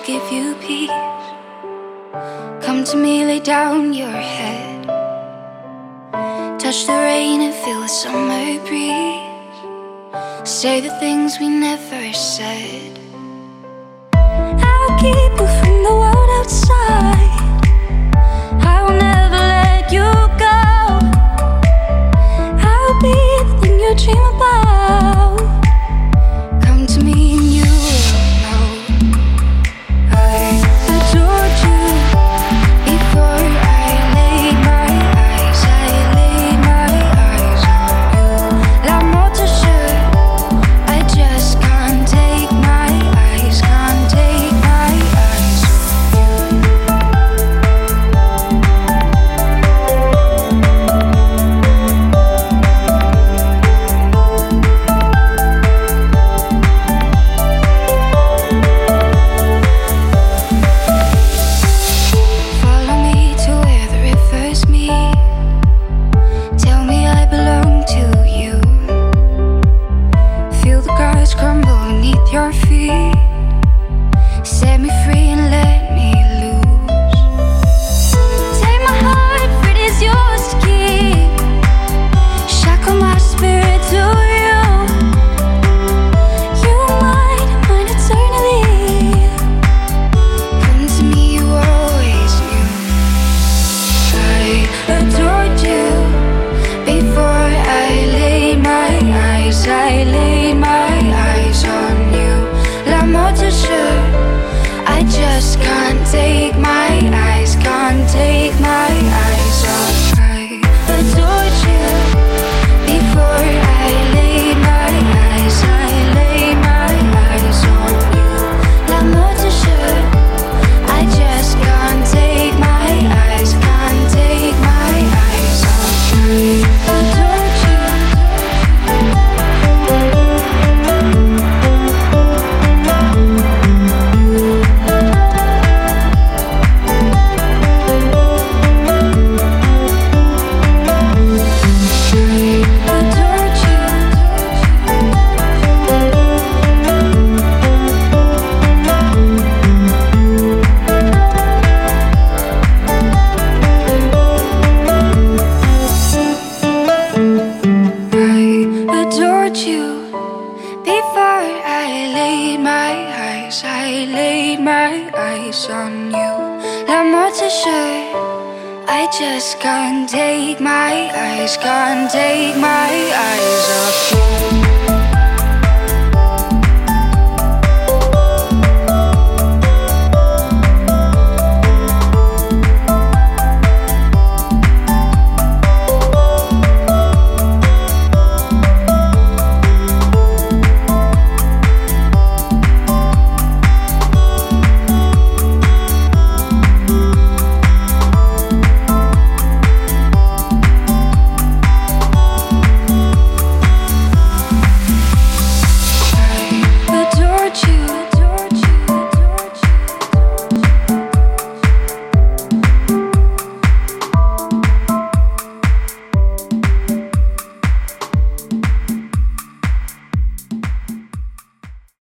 give you peace. Come to me, lay down your head. Touch the rain and feel the summer breeze. Say the things we never said. I'll keep you from the world outside. I will never let you go. I'll be the thing you dream about. Come to me and you will know. I adored you before I laid my eyes. I laid my eyes on you. L'amour te jure, I just can't take my eyes, can't take my eyes on you. Follow me to where the rivers meet. Tell me I belong to you. Feel the grass crumble beneath your feet. Set me free and let me loose. Take my heart, for it is yours to keep. Shackle my spirit to you. You mine eternally. Come to me, you always knew. I adored you before I laid my eyes. I laid my eyes on you. L'amour te jure, I just can't take my eyes, can't take my eyes off. I adored you before I laid my eyes. I laid my eyes on you. L'amour te jure, I just can't take my eyes, can't take my eyes off. I adored you. I adored you before I laid my eyes. I laid my eyes on you. L'amour te jure, I just can't take my eyes, can't take my eyes off you.